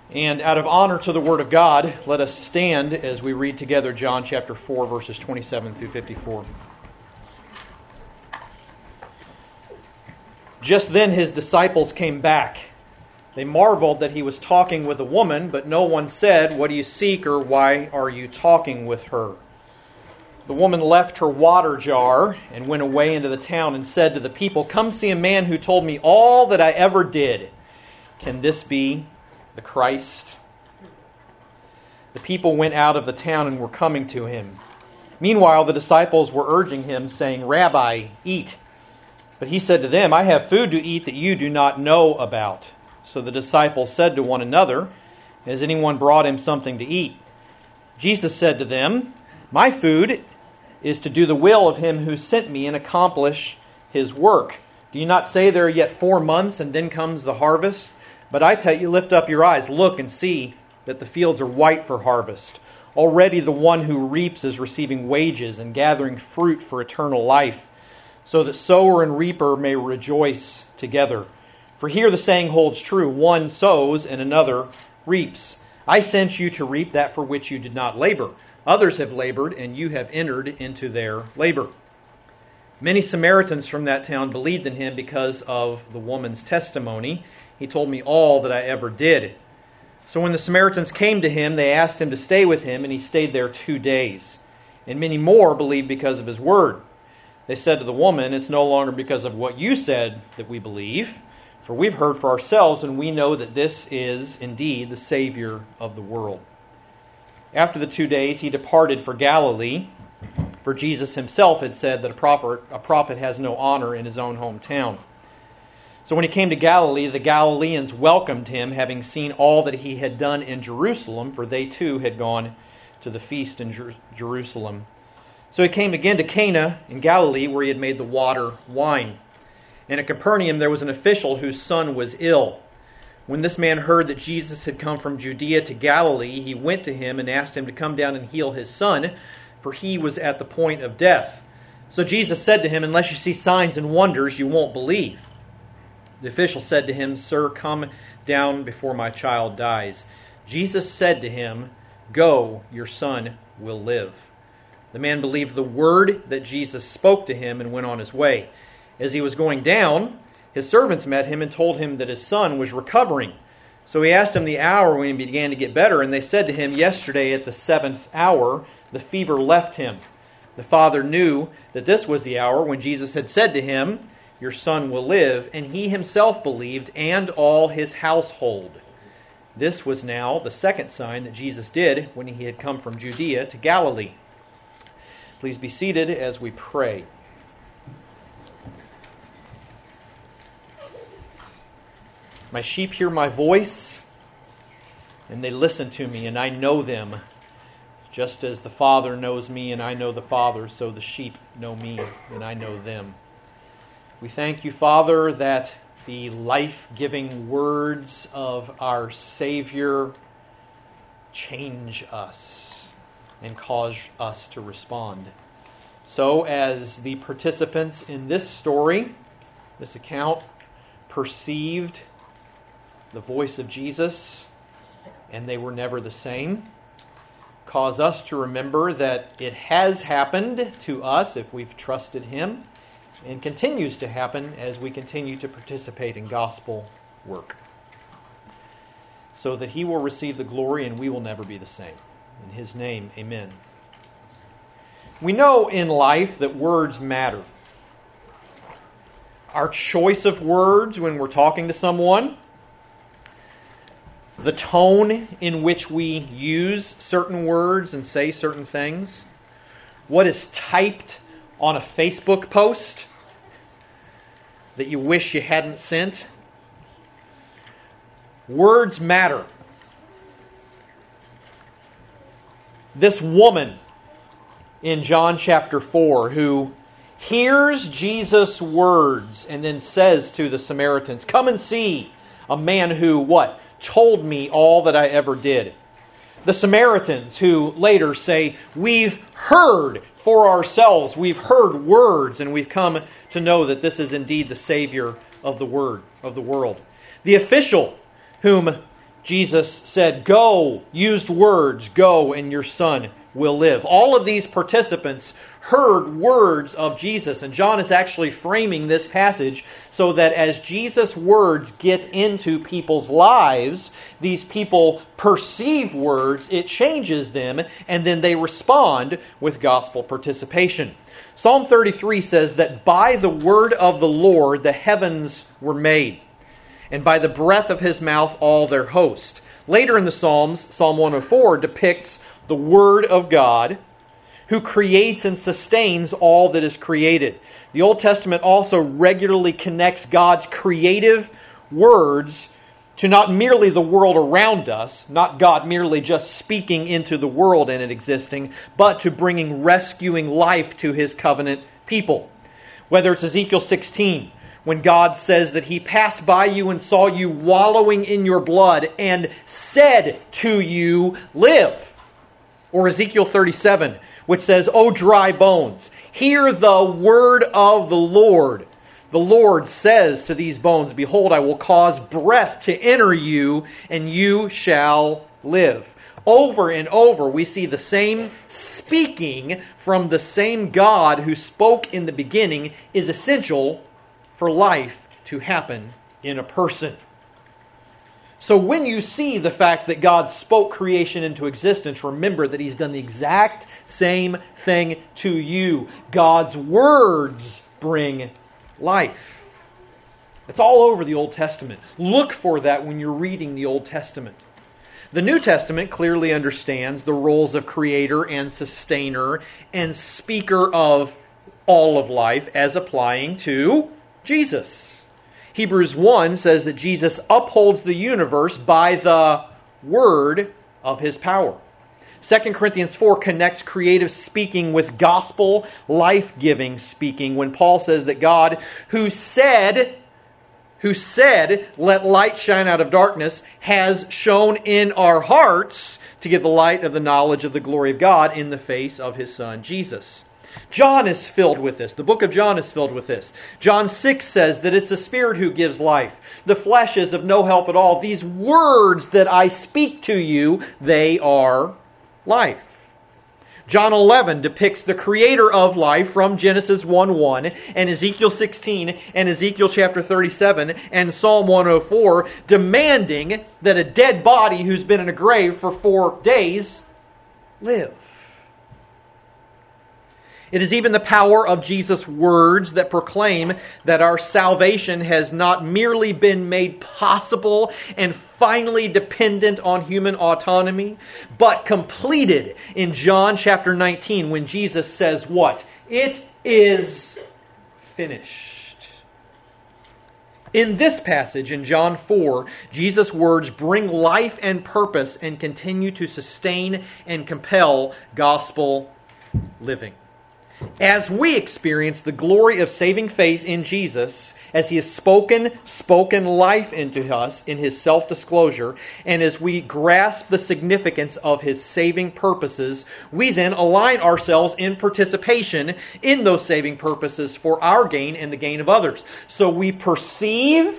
And out of honor to the Word of God, let us stand as we read together John chapter 4, verses 27 through 54. Just then his disciples came back. They marveled that he was talking with a woman, but no one said, "What do you seek?" or "Why are you talking with her?" The woman left her water jar and went away into the town and said to the people, "Come see a man who told me all that I ever did. Can this be the Christ?" The people went out of the town and were coming to him. Meanwhile, the disciples were urging him, saying, "Rabbi, eat." But he said to them, "I have food to eat that you do not know about." So the disciples said to one another, "Has anyone brought him something to eat?" Jesus said to them, "My food is to do the will of him who sent me and accomplish his work. Do you not say there are yet 4 months and then comes the harvest? But I tell you, lift up your eyes, look and see that the fields are white for harvest. Already the one who reaps is receiving wages and gathering fruit for eternal life, so that sower and reaper may rejoice together. For here the saying holds true, one sows and another reaps. I sent you to reap that for which you did not labor. Others have labored, and you have entered into their labor." Many Samaritans from that town believed in him because of the woman's testimony. "He told me all that I ever did." So when the Samaritans came to him, they asked him to stay with him, and he stayed there 2 days. And many more believed because of his word. They said to the woman, "It's no longer because of what you said that we believe, for we've heard for ourselves, and we know that this is indeed the Savior of the world." After the 2 days, he departed for Galilee, for Jesus himself had said that a prophet has no honor in his own hometown. So when he came to Galilee, the Galileans welcomed him, having seen all that he had done in Jerusalem, for they too had gone to the feast in Jerusalem. So he came again to Cana in Galilee, where he had made the water wine. And at Capernaum there was an official whose son was ill. When this man heard that Jesus had come from Judea to Galilee, he went to him and asked him to come down and heal his son, for he was at the point of death. So Jesus said to him, "Unless you see signs and wonders, you won't believe." The official said to him, "Sir, come down before my child dies." Jesus said to him, "Go, your son will live." The man believed the word that Jesus spoke to him and went on his way. As he was going down, his servants met him and told him that his son was recovering. So he asked him the hour when he began to get better, and they said to him, "Yesterday at the 7th hour, the fever left him." The father knew that this was the hour when Jesus had said to him, "Your son will live," and he himself believed, and all his household. This was now the second sign that Jesus did when he had come from Judea to Galilee. Please be seated as we pray. My sheep hear my voice, and they listen to me, and I know them. Just as the Father knows me, and I know the Father, so the sheep know me, and I know them. We thank you, Father, that the life-giving words of our Savior change us and cause us to respond. So as the participants in this story, this account, perceived the voice of Jesus, and they were never the same, cause us to remember that it has happened to us if we've trusted Him, and continues to happen as we continue to participate in gospel work, so that He will receive the glory and we will never be the same. In His name, amen. We know in life that words matter. Our choice of words when we're talking to someone, the tone in which we use certain words and say certain things, what is typed on a Facebook post that you wish you hadn't sent. Words matter. This woman in John chapter 4 who hears Jesus' words and then says to the Samaritans, "Come and see a man who," what? "Told me all that I ever did." The Samaritans who later say, "We've heard for ourselves, we've heard words, and we've come to know that this is indeed the Savior of the world." The official whom Jesus said, "Go," used words, "Go and your son will live." All of these participants heard words of Jesus. And John is actually framing this passage so that as Jesus' words get into people's lives, these people perceive words, it changes them, and then they respond with gospel participation. Psalm 33 says that by the word of the Lord the heavens were made, and by the breath of His mouth all their host. Later in the Psalms, Psalm 104 depicts the Word of God, who creates and sustains all that is created. The Old Testament also regularly connects God's creative words to not merely the world around us, not God merely just speaking into the world and it existing, but to bringing rescuing life to His covenant people. Whether it's Ezekiel 16, when God says that He passed by you and saw you wallowing in your blood and said to you, "Live." Or Ezekiel 37, which says, "O dry bones, hear the word of the Lord. The Lord says to these bones, Behold, I will cause breath to enter you, and you shall live." Over and over, we see the same speaking from the same God who spoke in the beginning is essential for life to happen in a person. So when you see the fact that God spoke creation into existence, remember that He's done the exact same thing to you. God's words bring life. It's all over the Old Testament. Look for that when you're reading the Old Testament. The New Testament clearly understands the roles of creator and sustainer and speaker of all of life as applying to Jesus. Hebrews 1 says that Jesus upholds the universe by the word of His power. 2 Corinthians 4 connects creative speaking with gospel, life-giving speaking when Paul says that God, who said, "Let light shine out of darkness," has shone in our hearts to give the light of the knowledge of the glory of God in the face of His Son, Jesus. John is filled with this. The book of John is filled with this. John 6 says that it's the Spirit who gives life. The flesh is of no help at all. These words that I speak to you, they are life. John 11 depicts the creator of life from Genesis 1:1 and Ezekiel 16 and Ezekiel chapter 37 and Psalm 104 demanding that a dead body who's been in a grave for 4 days live. It is even the power of Jesus' words that proclaim that our salvation has not merely been made possible and finally dependent on human autonomy, but completed in John chapter 19 when Jesus says what? It is finished. In this passage in John 4, Jesus' words bring life and purpose and continue to sustain and compel gospel living. As we experience the glory of saving faith in Jesus, as He has spoken life into us in His self-disclosure, and as we grasp the significance of His saving purposes, we then align ourselves in participation in those saving purposes for our gain and the gain of others. So we perceive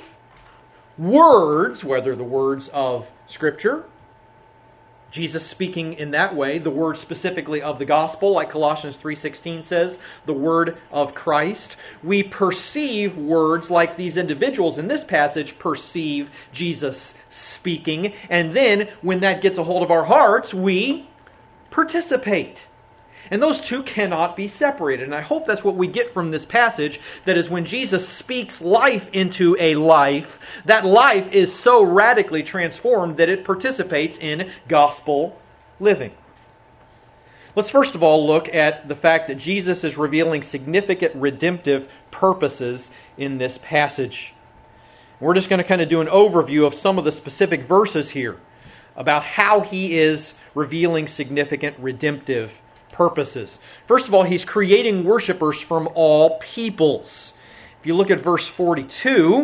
words, whether the words of Scripture, Jesus speaking in that way, the word specifically of the gospel, like Colossians 3:16 says, the word of Christ. We perceive words like these individuals in this passage perceive Jesus speaking. And then when that gets a hold of our hearts, we participate. And those two cannot be separated. And I hope that's what we get from this passage, that is when Jesus speaks life into a life, that life is so radically transformed that it participates in gospel living. Let's first of all look at the fact that Jesus is revealing significant redemptive purposes in this passage. We're just going to kind of do an overview of some of the specific verses here about how He is revealing significant redemptive purposes. First of all, He's creating worshipers from all peoples. If you look at verse 42,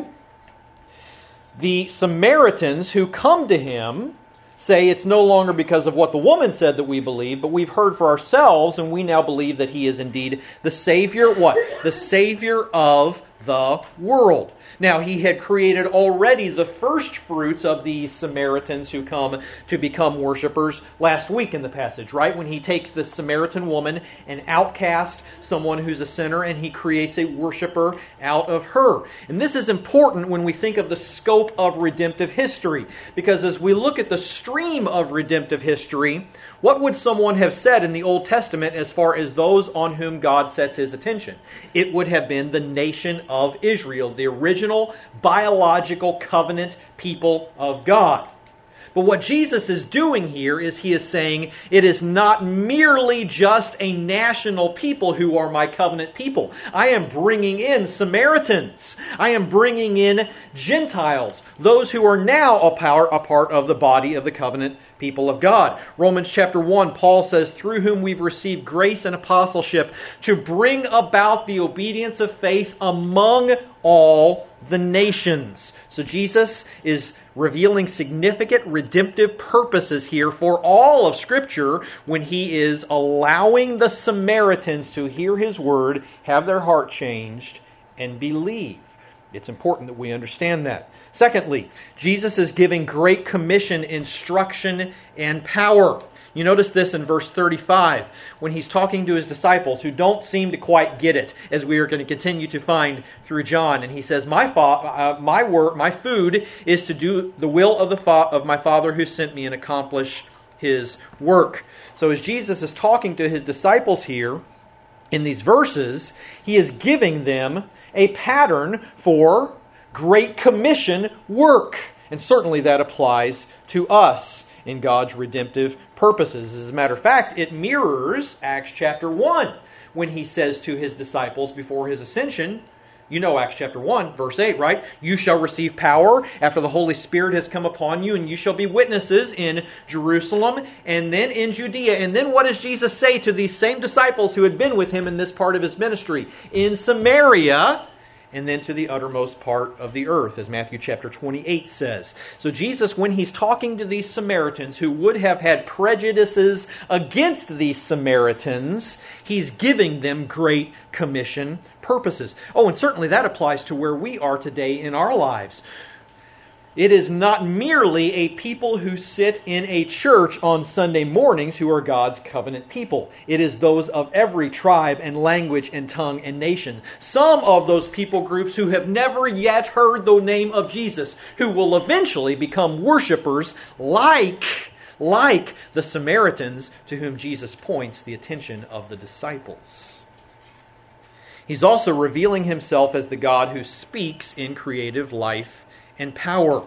the Samaritans who come to Him say it's no longer because of what the woman said that we believe, but we've heard for ourselves and we now believe that He is indeed the Savior. What? The Savior of the world. Now, he had created already the first fruits of these Samaritans who come to become worshipers last week in the passage, right? When he takes this Samaritan woman, an outcast, someone who's a sinner, and he creates a worshiper out of her. And this is important when we think of the scope of redemptive history, because as we look at the stream of redemptive history, what would someone have said in the Old Testament as far as those on whom God sets his attention? It would have been the nation of Israel, the original biological covenant people of God. But what Jesus is doing here is he is saying it is not merely just a national people who are my covenant people. I am bringing in Samaritans. I am bringing in Gentiles, those who are now a part of the body of the covenant people of God. Romans chapter 1, Paul says, through whom we've received grace and apostleship to bring about the obedience of faith among all the nations. So Jesus is revealing significant redemptive purposes here for all of Scripture when he is allowing the Samaritans to hear his word, have their heart changed, and believe. It's important that we understand that. Secondly, Jesus is giving Great Commission instruction and power. You notice this in verse 35 when he's talking to his disciples who don't seem to quite get it, as we are going to continue to find through John. And he says, my food is to do the will of my Father who sent me and accomplish his work. So as Jesus is talking to his disciples here in these verses, he is giving them a pattern for Great Commission work. And certainly that applies to us in God's redemptive purposes. As a matter of fact, it mirrors Acts chapter 1 when he says to his disciples before his ascension, you know Acts chapter 1, verse 8, right? You shall receive power after the Holy Spirit has come upon you, and you shall be witnesses in Jerusalem and then in Judea. And then what does Jesus say to these same disciples who had been with him in this part of his ministry? In Samaria, and then to the uttermost part of the earth, as Matthew chapter 28 says. So Jesus, when he's talking to these Samaritans who would have had prejudices against these Samaritans, he's giving them Great Commission purposes. Oh, and certainly that applies to where we are today in our lives. It is not merely a people who sit in a church on Sunday mornings who are God's covenant people. It is those of every tribe and language and tongue and nation. Some of those people groups who have never yet heard the name of Jesus, who will eventually become worshipers like the Samaritans to whom Jesus points the attention of the disciples. He's also revealing himself as the God who speaks in creative life and power.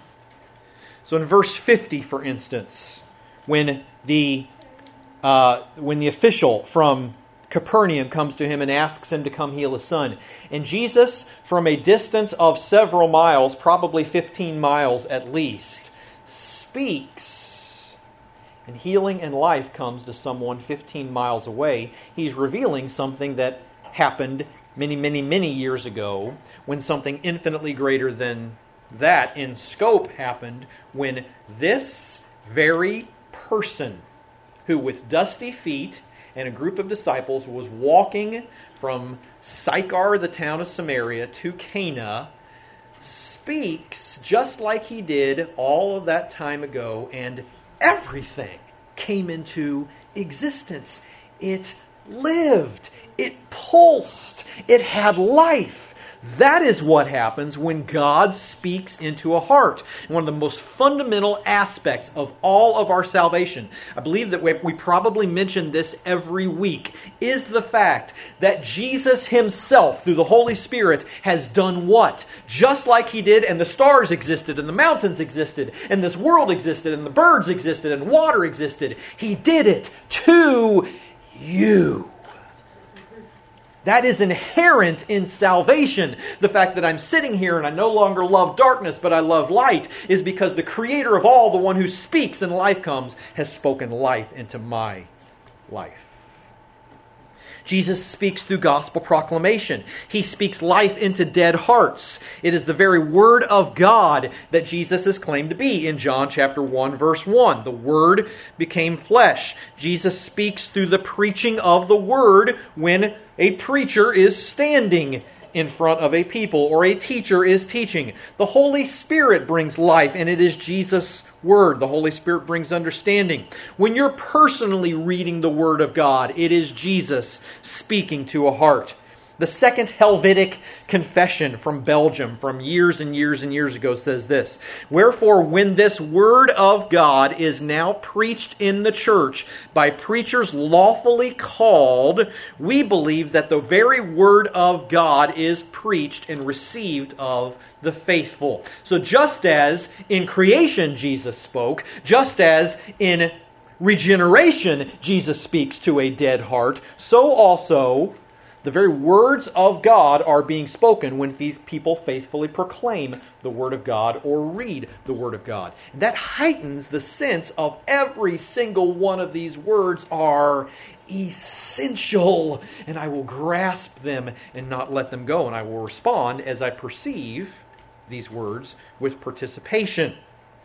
So in verse 50, for instance, when the official from Capernaum comes to him and asks him to come heal his son, and Jesus, from a distance of several miles, probably 15 miles at least, speaks, and healing and life comes to someone 15 miles away. He's revealing something that happened many, many, many years ago, when something infinitely greater than that in scope happened, when this very person who with dusty feet and a group of disciples was walking from Sychar, the town of Samaria, to Cana, speaks just like he did all of that time ago, and everything came into existence. It lived. It pulsed. It had life. That is what happens when God speaks into a heart. One of the most fundamental aspects of all of our salvation, I believe that we probably mention this every week, is the fact that Jesus himself, through the Holy Spirit, has done what? Just like he did, and the stars existed, and the mountains existed, and this world existed, and the birds existed, and water existed. He did it to you. That is inherent in salvation. The fact that I'm sitting here and I no longer love darkness, but I love light, is because the Creator of all, the one who speaks and life comes, has spoken life into my life. Jesus speaks through gospel proclamation. He speaks life into dead hearts. It is the very Word of God that Jesus is claimed to be in John chapter 1, verse 1. The Word became flesh. Jesus speaks through the preaching of the Word when a preacher is standing in front of a people or a teacher is teaching. The Holy Spirit brings life, and it is Jesus' Word. The Holy Spirit brings understanding. When you're personally reading the Word of God, it is Jesus speaking to a heart. The Second Helvetic Confession from Belgium from years and years and years ago says this: "Wherefore, when this Word of God is now preached in the church by preachers lawfully called, we believe that the very Word of God is preached and received of the faithful." So just as in creation Jesus spoke, just as in regeneration Jesus speaks to a dead heart, so also the very words of God are being spoken when people faithfully proclaim the Word of God or read the Word of God. And that heightens the sense of every single one of these words are essential, and I will grasp them and not let them go, and I will respond as I perceive these words with participation.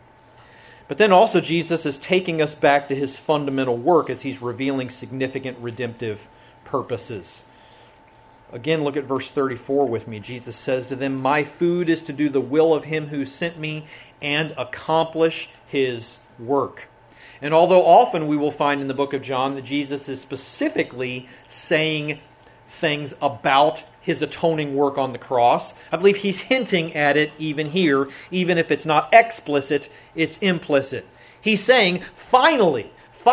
But then also Jesus is taking us back to His fundamental work as He's revealing significant redemptive purposes. Again, look at verse 34 with me. Jesus says to them, "My food is to do the will of Him who sent me and accomplish His work." And although often we will find in the book of John that Jesus is specifically saying things about His atoning work on the cross, I believe He's hinting at it even here. Even if it's not explicit, it's implicit. He's saying, finally,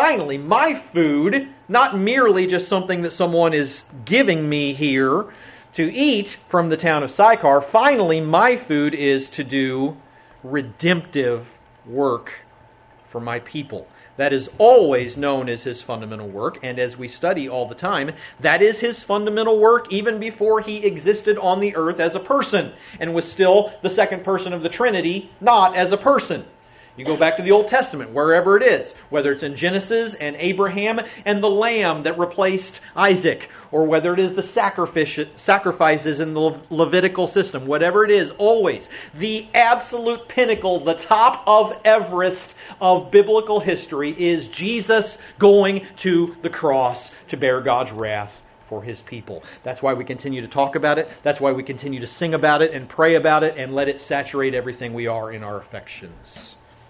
my food, not merely just something that someone is giving me here to eat from the town of Sychar, finally my food is to do redemptive work for my people. That is always known as His fundamental work, and as we study all the time, that is His fundamental work even before He existed on the earth as a person, and was still the second person of the Trinity, not as a person. You go back to the Old Testament, wherever it is, whether it's in Genesis and Abraham and the lamb that replaced Isaac, or whether it is the sacrifices in the Levitical system, whatever it is, always the absolute pinnacle, the top of Everest of biblical history is Jesus going to the cross to bear God's wrath for His people. That's why we continue to talk about it. That's why we continue to sing about it and pray about it and let it saturate everything we are in our affections.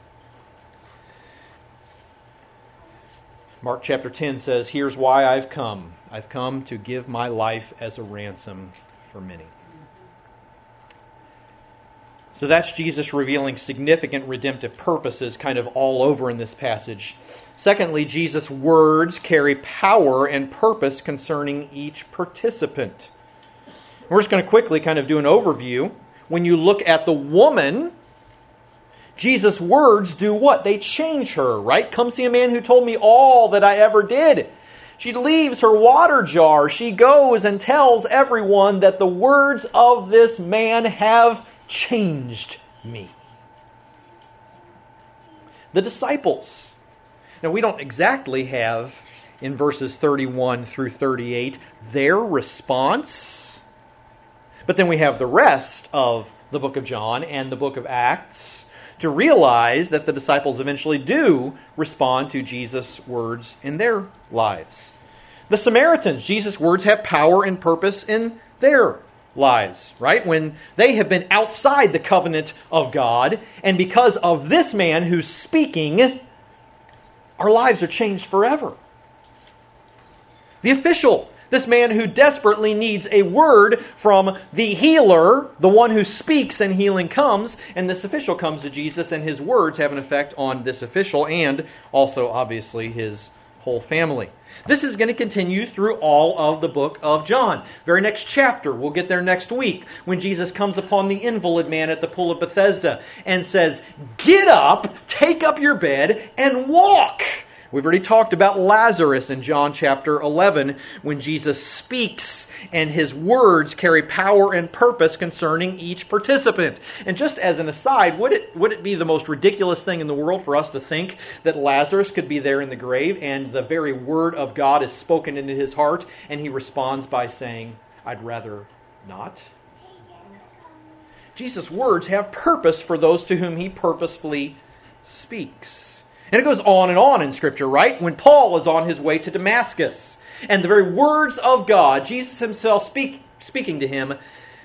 Mark chapter 10 says, "Here's why I've come. I've come to give my life as a ransom for many." So that's Jesus revealing significant redemptive purposes kind of all over in this passage. Secondly, Jesus' words carry power and purpose concerning each participant. We're just going to quickly kind of do an overview. When you look at the woman, Jesus' words do what? They change her, right? "Come see a man who told me all that I ever did." She leaves her water jar. She goes and tells everyone that the words of this man have changed me. The disciples. Now, we don't exactly have, in verses 31 through 38, their response. But then we have the rest of the book of John and the book of Acts to realize that the disciples eventually do respond to Jesus' words in their lives. The Samaritans, Jesus' words have power and purpose in their lives, right? When they have been outside the covenant of God, and because of this man who's speaking, our lives are changed forever. The official, this man who desperately needs a word from the healer, the one who speaks and healing comes, and this official comes to Jesus, and his words have an effect on this official and also, obviously, his whole family. This is going to continue through all of the book of John. Very next chapter, we'll get there next week, when Jesus comes upon the invalid man at the pool of Bethesda and says, "Get up, take up your bed, and walk." We've already talked about Lazarus in John chapter 11, when Jesus speaks and His words carry power and purpose concerning each participant. And just as an aside, would it be the most ridiculous thing in the world for us to think that Lazarus could be there in the grave and the very word of God is spoken into his heart and he responds by saying, "I'd rather not"? Jesus' words have purpose for those to whom He purposefully speaks. And it goes on in Scripture, right? When Paul is on his way to Damascus, and the very words of God, Jesus Himself speaking to him,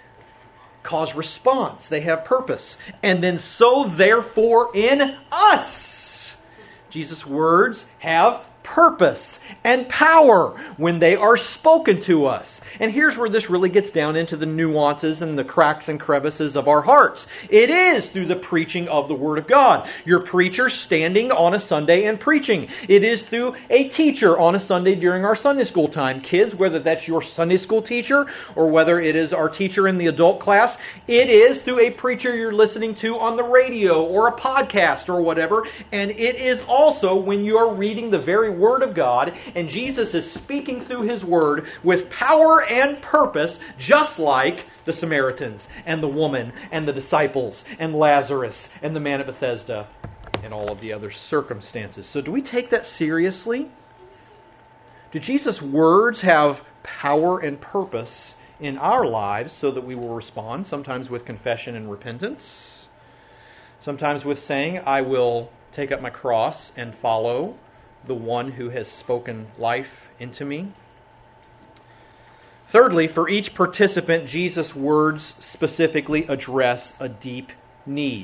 cause response. They have purpose. And then so therefore in us, Jesus' words have purpose and power when they are spoken to us. And here's where this really gets down into the nuances and the cracks and crevices of our hearts. It is through the preaching of the Word of God. Your preacher standing on a Sunday and preaching. It is through a teacher on a Sunday during our Sunday school time. Kids, whether that's your Sunday school teacher or whether it is our teacher in the adult class, it is through a preacher you're listening to on the radio or a podcast or whatever. And it is also when you are reading the very Word of God, and Jesus is speaking through His Word with power and purpose, just like the Samaritans and the woman and the disciples and Lazarus and the man at Bethesda and all of the other circumstances. So do we take that seriously? Do Jesus' words have power and purpose in our lives so that we will respond, sometimes with confession and repentance, sometimes with saying, I will take up my cross and follow the one who has spoken life into me? Thirdly, for each participant, Jesus' words specifically address a deep need.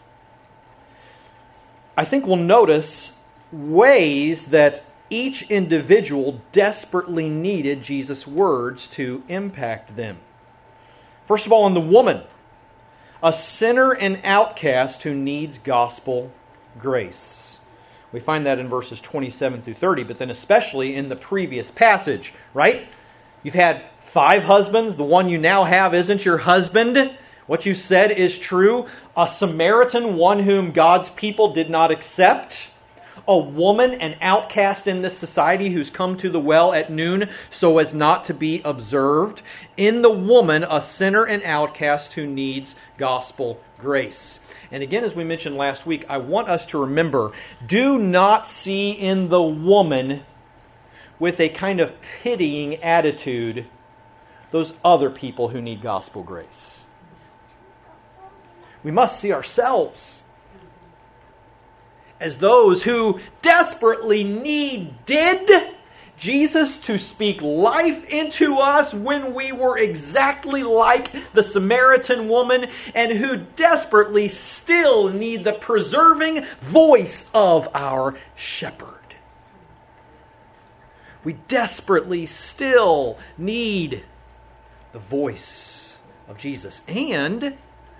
I think we'll notice ways that each individual desperately needed Jesus' words to impact them. First of all, in the woman, a sinner and outcast who needs gospel grace. We find that in verses 27 through 30, but then especially in the previous passage, right? You've had 5 husbands. The one you now have isn't your husband. What you said is true. A Samaritan, one whom God's people did not accept. A woman, an outcast in this society who's come to the well at noon so as not to be observed. In the woman, a sinner and outcast who needs gospel grace. And again, as we mentioned last week, I want us to remember, do not see in the woman with a kind of pitying attitude those other people who need gospel grace. We must see ourselves as those who desperately needed Jesus to speak life into us when we were exactly like the Samaritan woman, and who desperately still need the preserving voice of our shepherd. We desperately still need the voice of Jesus. And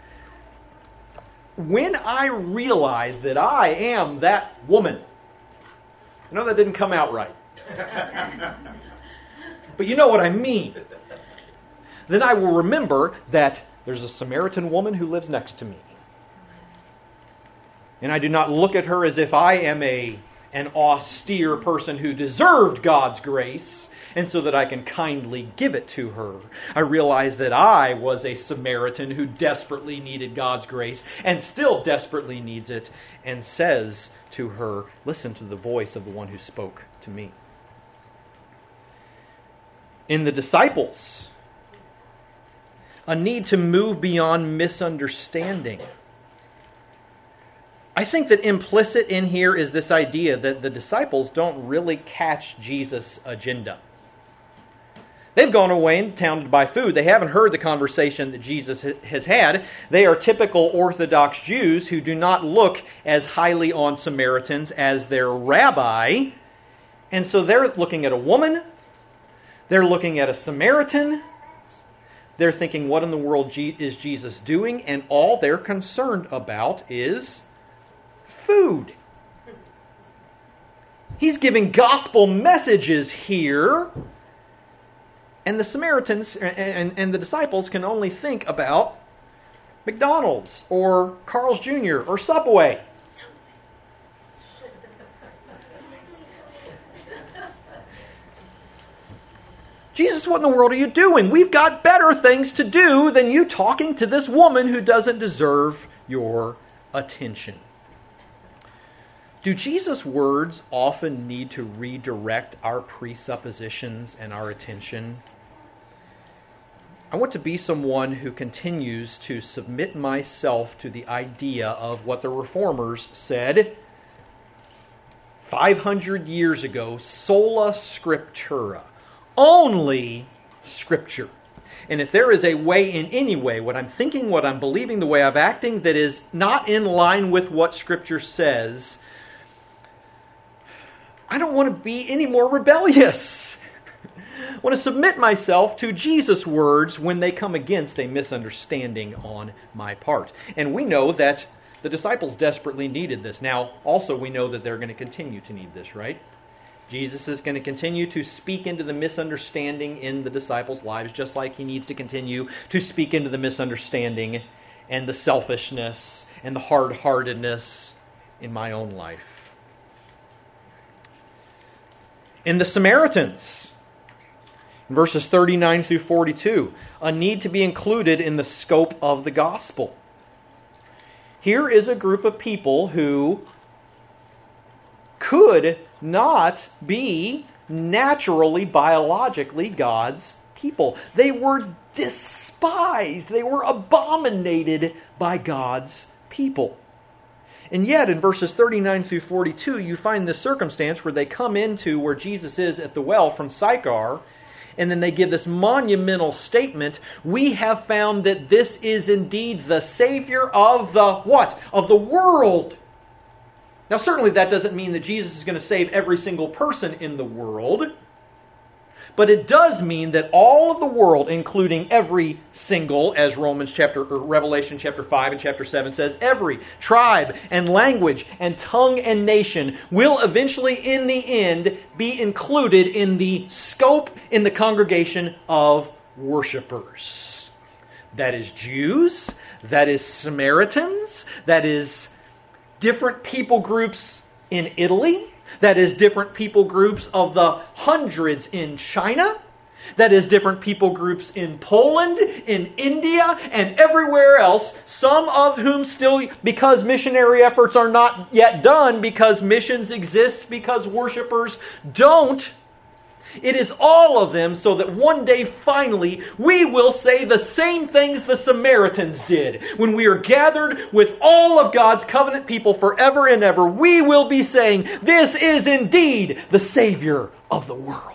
when I realize that I am that woman, I know that didn't come out right, but you know what I mean. Then I will remember that there's a Samaritan woman who lives next to me. And I do not look at her as if I am an austere person who deserved God's grace, and so that I can kindly give it to her. I realize that I was a Samaritan who desperately needed God's grace, and still desperately needs it, and says to her, listen to the voice of the one who spoke to me. In the disciples, a need to move beyond misunderstanding. I think that implicit in here is this idea that the disciples don't really catch Jesus' agenda. They've gone away in town to buy food. They haven't heard the conversation that Jesus has had. They are typical Orthodox Jews who do not look as highly on Samaritans as their rabbi. And so they're looking at a woman. They're looking at a Samaritan. They're thinking, what in the world is Jesus doing? And all they're concerned about is food. He's giving gospel messages here. And the Samaritans and the disciples can only think about McDonald's or Carl's Jr. or Subway. Jesus, what in the world are you doing? We've got better things to do than you talking to this woman who doesn't deserve your attention. Do Jesus' words often need to redirect our presuppositions and our attention? I want to be someone who continues to submit myself to the idea of what the Reformers said 500 years ago, sola scriptura, only Scripture. And if there is a way in any way, what I'm thinking, what I'm believing, the way I'm acting, that is not in line with what Scripture says, I don't want to be any more rebellious. I want to submit myself to Jesus' words when they come against a misunderstanding on my part. And we know that the disciples desperately needed this. Now, also we know that they're going to continue to need this, right? Jesus is going to continue to speak into the misunderstanding in the disciples' lives, just like He needs to continue to speak into the misunderstanding and the selfishness and the hard-heartedness in my own life. In the Samaritans, in verses 39 through 42, a need to be included in the scope of the gospel. Here is a group of people who could not be naturally, biologically God's people. They were despised. They were abominated by God's people. And yet, in verses 39 through 42, you find this circumstance where they come into where Jesus is at the well from Sychar, and then they give this monumental statement, we have found that this is indeed the Savior of the what? Of the world. Now, certainly that doesn't mean that Jesus is going to save every single person in the world. But it does mean that all of the world, including every single, as Revelation chapter 5 and chapter 7 says, every tribe and language and tongue and nation will eventually, in the end, be included in the scope, in the congregation of worshipers. That is Jews, that is Samaritans, that is different people groups in Italy, that is different people groups of the hundreds in China, that is different people groups in Poland, in India, and everywhere else, some of whom still, because missionary efforts are not yet done, because missions exist, because worshipers don't. It is all of them so that one day finally we will say the same things the Samaritans did. When we are gathered with all of God's covenant people forever and ever, we will be saying, this is indeed the Savior of the world.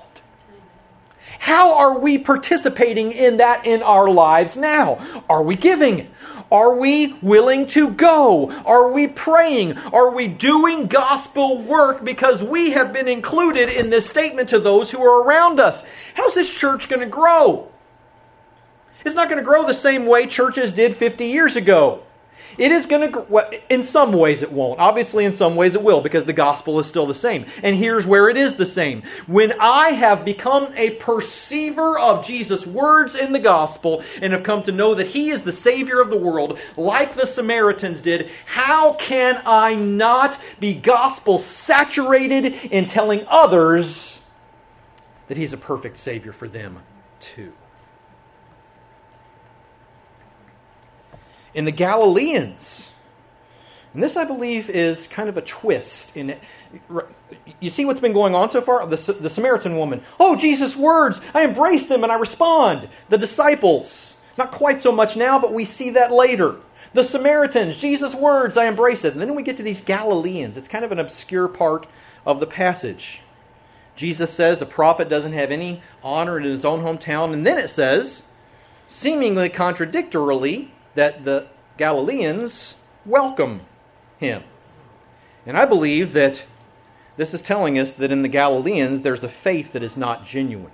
How are we participating in that in our lives now? Are we giving? Are we willing to go? Are we praying? Are we doing gospel work because we have been included in this statement to those who are around us? How's this church going to grow? It's not going to grow the same way churches did 50 years ago. It is going to, in some ways it won't. Obviously in some ways it will, because the gospel is still the same. And here's where it is the same. When I have become a perceiver of Jesus' words in the gospel and have come to know that He is the Savior of the world, like the Samaritans did, how can I not be gospel saturated in telling others that He's a perfect Savior for them too? In the Galileans, and this I believe is kind of a twist in it. You see what's been going on so far? The Samaritan woman, oh, Jesus' words, I embrace them and I respond. The disciples, not quite so much now, but we see that later. The Samaritans, Jesus' words, I embrace it. And then we get to these Galileans. It's kind of an obscure part of the passage. Jesus says a prophet doesn't have any honor in his own hometown. And then it says, seemingly contradictorily, that the Galileans welcome Him. And I believe that this is telling us that in the Galileans there's a faith that is not genuine.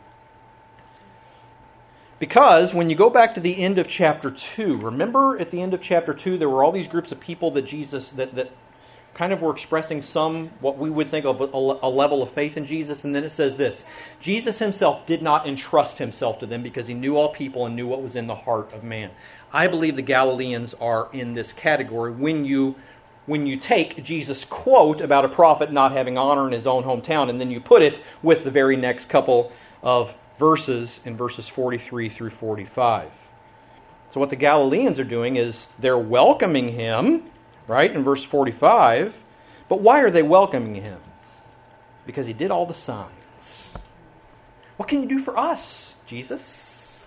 Because when you go back to the end of chapter 2, remember at the end of chapter 2 there were all these groups of people that Jesus, that kind of were expressing some, what we would think of a level of faith in Jesus. And then it says this, Jesus Himself did not entrust Himself to them because He knew all people and knew what was in the heart of man. I believe the Galileans are in this category when you take Jesus' quote about a prophet not having honor in his own hometown and then you put it with the very next couple of verses in verses 43 through 45. So what the Galileans are doing is they're welcoming Him, right, in verse 45. But why are they welcoming Him? Because He did all the signs. What can you do for us, Jesus?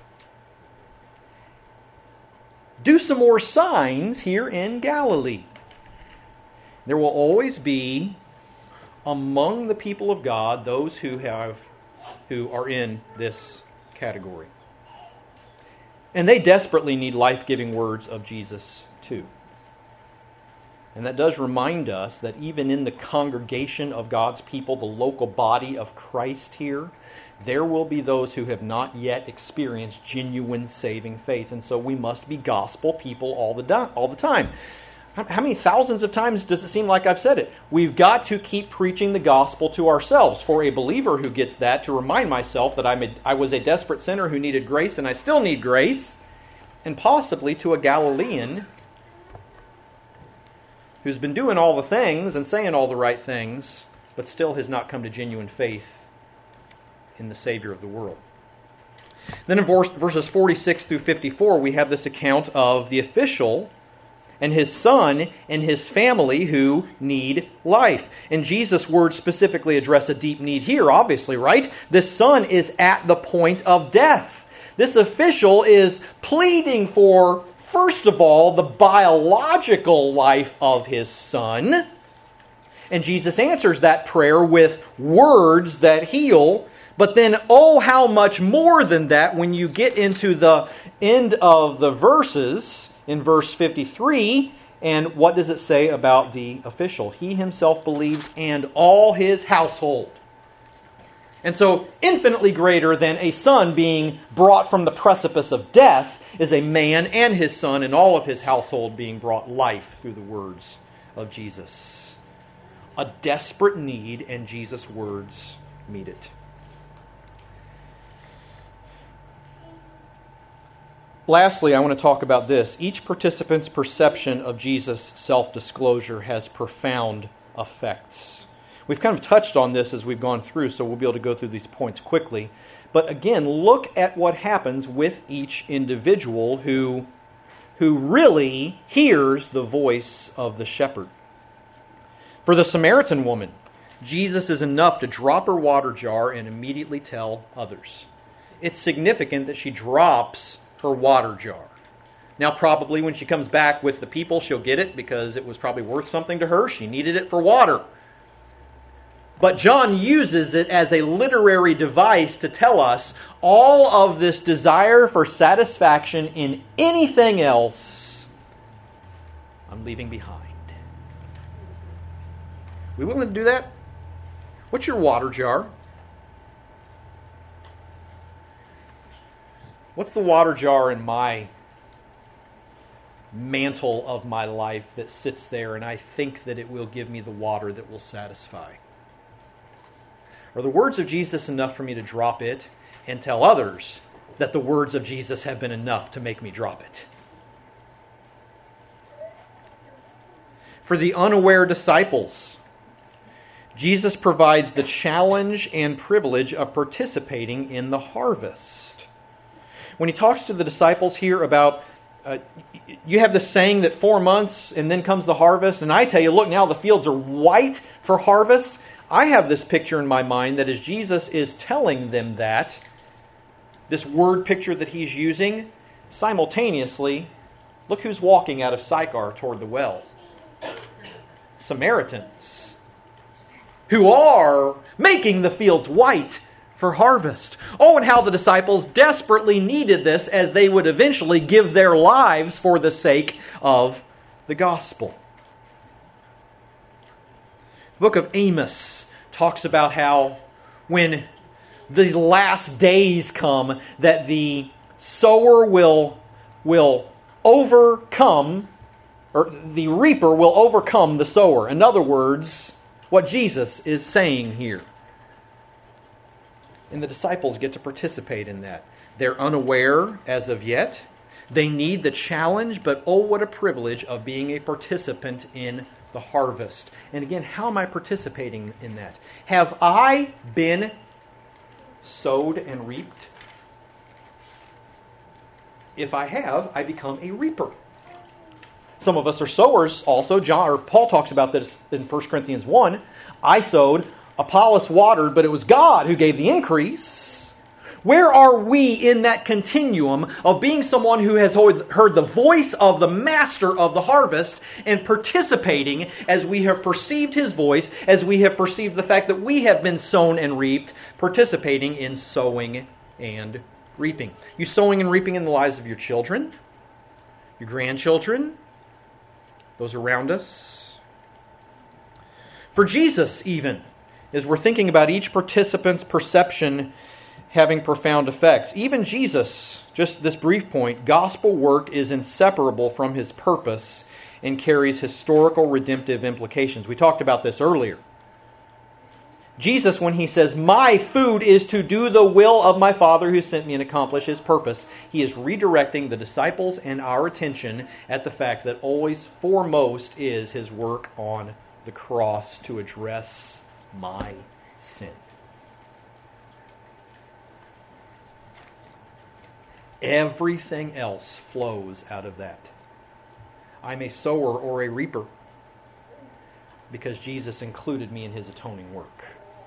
Do some more signs here in Galilee. There will always be among the people of God those who are in this category. And they desperately need life-giving words of Jesus too. And that does remind us that even in the congregation of God's people, the local body of Christ here, there will be those who have not yet experienced genuine saving faith. And so we must be gospel people all the time. How many thousands of times does it seem like I've said it? We've got to keep preaching the gospel to ourselves. For a believer who gets that, to remind myself that I was a desperate sinner who needed grace, and I still need grace. And possibly to a Galilean who's been doing all the things and saying all the right things, but still has not come to genuine faith in the Savior of the world. Then in verses 46 through 54, we have this account of the official and his son and his family who need life. And Jesus' words specifically address a deep need here, obviously, right? This son is at the point of death. This official is pleading for, first of all, the biological life of his son. And Jesus answers that prayer with words that heal. But then, oh, how much more than that when you get into the end of the verses, in verse 53, and what does it say about the official? He himself believed, and all his household. And so, infinitely greater than a son being brought from the precipice of death is a man and his son and all of his household being brought life through the words of Jesus. A desperate need, and Jesus' words meet it. Lastly, I want to talk about this. Each participant's perception of Jesus' self-disclosure has profound effects. We've kind of touched on this as we've gone through, so we'll be able to go through these points quickly. But again, look at what happens with each individual who really hears the voice of the shepherd. For the Samaritan woman, Jesus is enough to drop her water jar and immediately tell others. It's significant that she drops her water jar. Now, probably when she comes back with the people, she'll get it because it was probably worth something to her. She needed it for water. But John uses it as a literary device to tell us all of this desire for satisfaction in anything else I'm leaving behind. We willing to do that? What's your water jar? What's the water jar in my mantle of my life that sits there and I think that it will give me the water that will satisfy? Are the words of Jesus enough for me to drop it and tell others that the words of Jesus have been enough to make me drop it? For the unaware disciples, Jesus provides the challenge and privilege of participating in the harvest. When he talks to the disciples here about, you have this saying that 4 months and then comes the harvest, and I tell you, look, now the fields are white for harvest. I have this picture in my mind that as Jesus is telling them that, this word picture that he's using, simultaneously, look who's walking out of Sychar toward the well. Samaritans, who are making the fields white for harvest. Oh, and how the disciples desperately needed this as they would eventually give their lives for the sake of the gospel. The book of Amos talks about how when these last days come, that the sower will overcome, or the reaper will overcome the sower. In other words, what Jesus is saying here. And the disciples get to participate in that. They're unaware as of yet. They need the challenge, but oh, what a privilege of being a participant in the harvest. And again, how am I participating in that? Have I been sowed and reaped? If I have, I become a reaper. Some of us are sowers also. Paul talks about this in 1 Corinthians 1. I sowed, Apollos watered, but it was God who gave the increase. Where are we in that continuum of being someone who has heard the voice of the master of the harvest and participating as we have perceived his voice, as we have perceived the fact that we have been sown and reaped, participating in sowing and reaping. You sowing and reaping in the lives of your children, your grandchildren, those around us. For Jesus, even, as we're thinking about each participant's perception having profound effects, even Jesus, just this brief point, gospel work is inseparable from his purpose and carries historical redemptive implications. We talked about this earlier. Jesus, when he says, "My food is to do the will of my Father who sent me and accomplish his purpose," he is redirecting the disciples and our attention at the fact that always foremost is his work on the cross to address my sin. Everything else flows out of that. I'm a sower or a reaper because Jesus included me in his atoning work.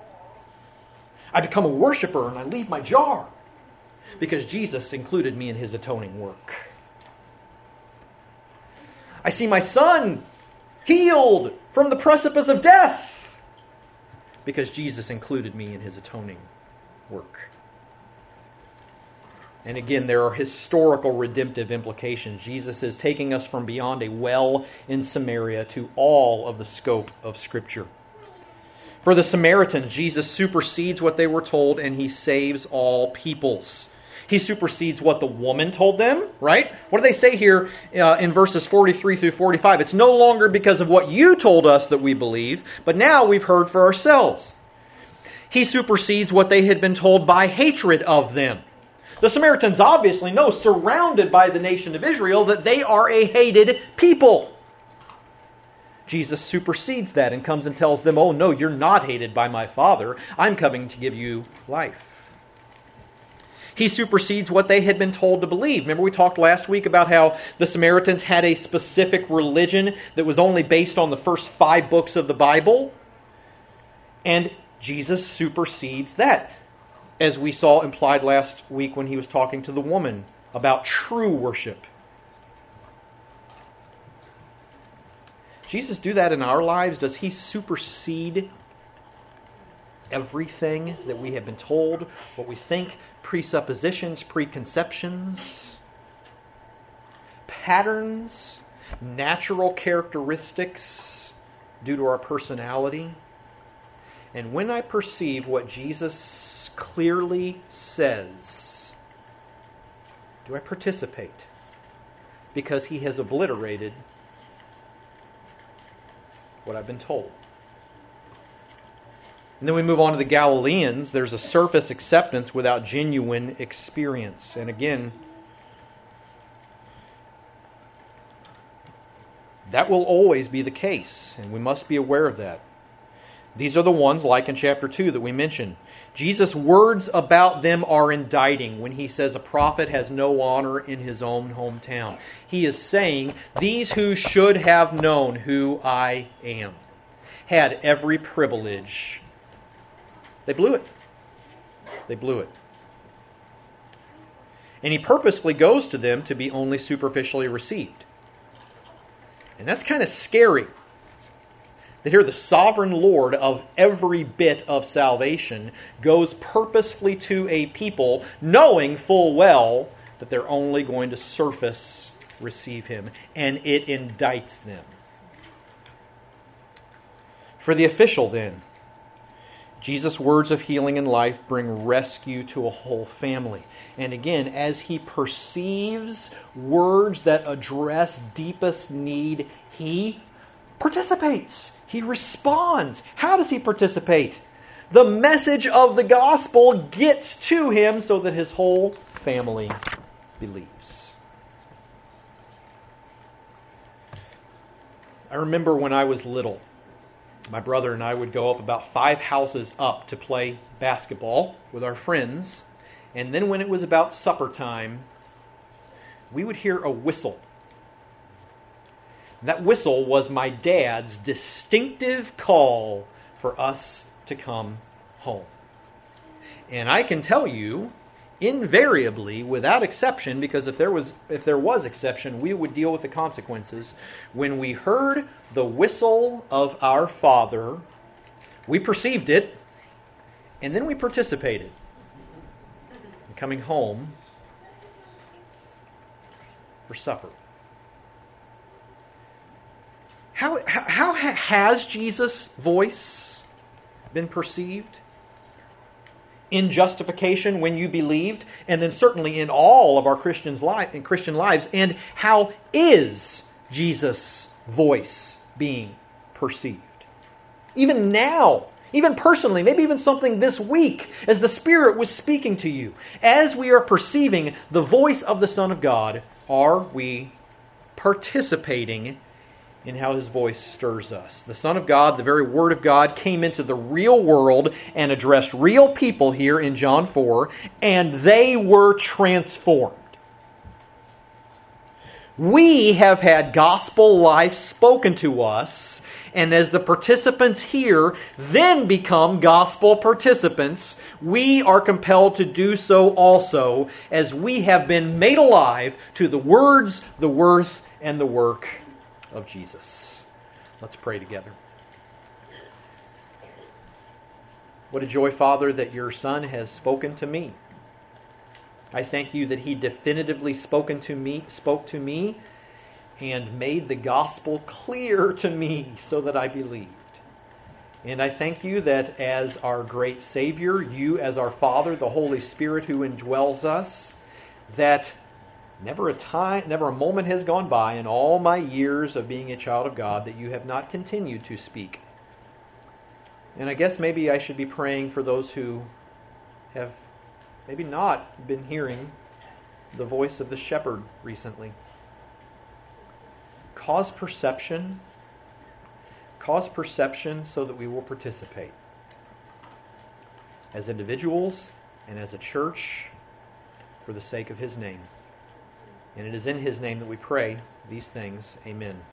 I become a worshiper and I leave my jar because Jesus included me in his atoning work. I see my son healed from the precipice of death because Jesus included me in his atoning work. And again, there are historical redemptive implications. Jesus is taking us from beyond a well in Samaria to all of the scope of Scripture. For the Samaritans, Jesus supersedes what they were told and he saves all peoples. He supersedes what the woman told them, right? What do they say here in verses 43 through 45? It's no longer because of what you told us that we believe, but now we've heard for ourselves. He supersedes what they had been told by hatred of them. The Samaritans obviously know, surrounded by the nation of Israel, that they are a hated people. Jesus supersedes that and comes and tells them, "Oh no, you're not hated by my Father. I'm coming to give you life." He supersedes what they had been told to believe. Remember we talked last week about how the Samaritans had a specific religion that was only based on the first 5 books of the Bible? And Jesus supersedes that, as we saw implied last week when he was talking to the woman about true worship. Jesus do that in our lives? Does he supersede everything that we have been told, what we think, presuppositions, preconceptions, patterns, natural characteristics due to our personality? And when I perceive what Jesus clearly says, do I participate? Because he has obliterated what I've been told. And then we move on to the Galileans. There's a surface acceptance without genuine experience. And again, that will always be the case, and we must be aware of that. These are the ones, like in chapter 2 that we mentioned. Jesus' words about them are indicting when he says a prophet has no honor in his own hometown. He is saying, these who should have known who I am had every privilege. They blew it. They blew it. And he purposefully goes to them to be only superficially received. And that's kind of scary. That here the sovereign Lord of every bit of salvation goes purposefully to a people knowing full well that they're only going to surface receive him. And it indicts them. For the official then, Jesus' words of healing and life bring rescue to a whole family. And again, as he perceives words that address deepest need, he participates. He responds. How does he participate? The message of the gospel gets to him so that his whole family believes. I remember when I was little, my brother and I would go up about 5 houses up to play basketball with our friends. And then when it was about supper time, we would hear a whistle. That whistle was my dad's distinctive call for us to come home. And I can tell you, invariably, without exception, because if there was exception, we would deal with the consequences. When we heard the whistle of our Father, we perceived it, and then we participated. And coming home for supper. How has Jesus' voice been perceived? In justification when you believed, and then certainly in all of our Christian lives. And how is Jesus' voice being perceived? Even now, even personally, maybe even something this week, as the Spirit was speaking to you, as we are perceiving the voice of the Son of God, are we participating in how His voice stirs us? The Son of God, the very Word of God, came into the real world and addressed real people here in John 4, and they were transformed. We have had gospel life spoken to us, and as the participants here then become gospel participants, we are compelled to do so also, as we have been made alive to the words, the worth, and the work of Jesus. Let's pray together. What a joy, Father, that your Son has spoken to me. I thank you that He definitively spoke to me, and made the gospel clear to me so that I believed. And I thank you that as our great Savior, you as our Father, the Holy Spirit who indwells us, that never a moment has gone by in all my years of being a child of God that you have not continued to speak. And I guess maybe I should be praying for those who have maybe not been hearing the voice of the shepherd recently. Cause perception so that we will participate as individuals and as a church for the sake of His name. And it is in His name that we pray these things. Amen.